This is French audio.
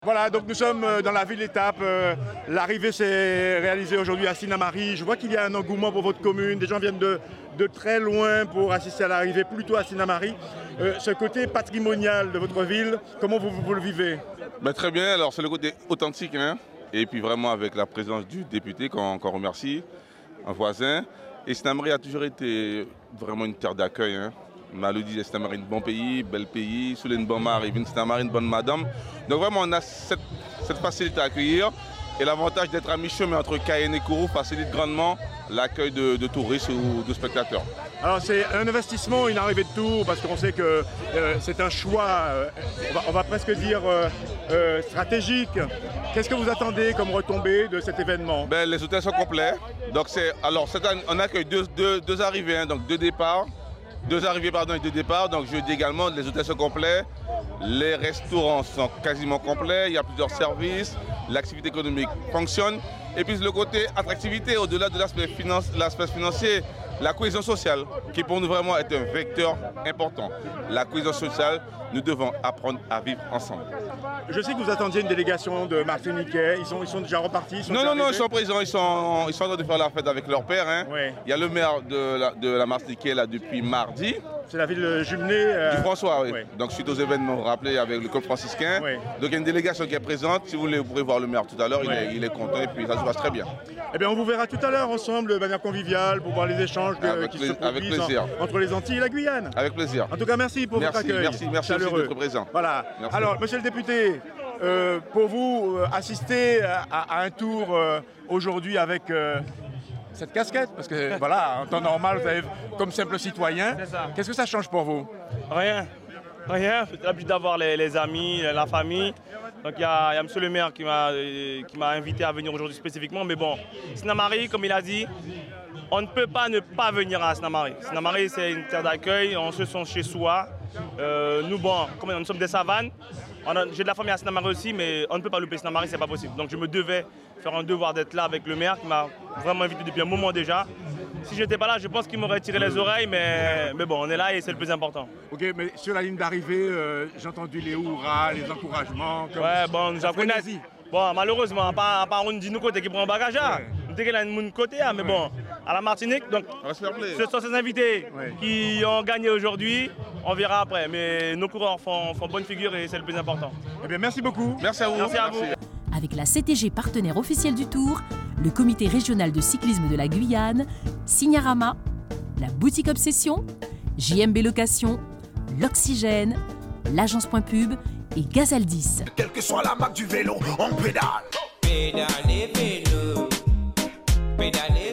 Voilà, donc nous sommes dans la ville étape. L'arrivée s'est réalisée aujourd'hui à Sinnamary. Je vois qu'il y a un engouement pour votre commune. Des gens viennent de très loin pour assister à l'arrivée, plutôt à Sinnamary. Ce côté patrimonial de votre ville, comment vous le vivez? Très bien, alors c'est le côté authentique. Et puis vraiment avec la présence du député qu'on remercie, un voisin. Et Sinnamary a toujours été vraiment une terre d'accueil. Malou dit Sinnamary, un bon pays, bel pays, sous une bonne mari, Sinnamary, une bonne madame. Donc vraiment on a cette facilité à accueillir. Et l'avantage d'être à mi-chemin entre Cayenne et Kourou facilite grandement l'accueil de touristes ou de spectateurs. Alors c'est un investissement, une arrivée de Tours, parce qu'on sait que c'est un choix, on va presque dire stratégique. Qu'est-ce que vous attendez comme retombée de cet événement? Les hôtels sont complets. Donc cette année, on accueille deux arrivées, donc deux départs. Deux arrivées et deux départs, donc jeudi également, les hôtels sont complets, les restaurants sont quasiment complets, il y a plusieurs services, l'activité économique fonctionne. Et puis le côté attractivité, au-delà de l'aspect financier, la cohésion sociale, qui pour nous vraiment est un vecteur important. La cohésion sociale, nous devons apprendre à vivre ensemble. Je sais que vous attendiez une délégation de Martiniquais, ils sont déjà repartis? Non, ils sont présents, ils sont en train de faire la fête avec leur père. Ouais. Il y a le maire de la Martiniquais là depuis mardi. C'est la ville jumelée Du François, oui. Ouais. Donc suite aux événements rappelés avec le club franciscain. Ouais. Donc il y a une délégation qui est présente. Si vous voulez, vous pourrez voir le maire tout à l'heure. Ouais. Il est content et puis ça se passe très bien. Eh bien, on vous verra tout à l'heure ensemble de manière conviviale pour voir les échanges qui se produisent entre les Antilles et la Guyane. Avec plaisir. En tout cas, merci pour votre accueil. Merci chaleureux. d'être présent. Voilà. Merci. Alors, monsieur le député, pour vous, assister à un tour aujourd'hui avec cette casquette, parce que voilà, en temps normal, vous avez comme simple citoyen, qu'est-ce que ça change pour vous? Rien. J'ai l'habitude d'avoir les amis, la famille. Donc il y a monsieur le maire qui m'a invité à venir aujourd'hui spécifiquement. Mais bon, Sinnamary, comme il a dit, on ne peut pas ne pas venir à Sinnamary. Sinnamary, c'est une terre d'accueil, on se sent chez soi. Nous sommes des savanes. J'ai de la famille à Sinnamary aussi, mais on ne peut pas louper Sinnamary, c'est pas possible. Donc je me devais faire un devoir d'être là avec le maire qui m'a vraiment invité depuis un moment déjà. Si je n'étais pas là, je pense qu'il m'aurait tiré les oreilles, mais bon, on est là et c'est le plus important. Ok, mais sur la ligne d'arrivée, j'ai entendu les hurrahs, les encouragements. Nous en connaissons. Bon, malheureusement, à part on dit nous côté qui prend un bagage, nous avons un côté, mais bon, à la Martinique, donc ce sont ces invités qui ont gagné aujourd'hui, on verra après. Mais nos coureurs font bonne figure et c'est le plus important. Eh bien, merci beaucoup. Merci à vous. Merci à vous. Avec la CTG partenaire officielle du Tour, le comité régional de cyclisme de la Guyane, Signarama, la boutique Obsession, JMB Location, l'Oxygène, l'agence Point Pub et Gazaldis. Quelle que soit la marque du vélo, on pédale. Pédalez vélo, pédalez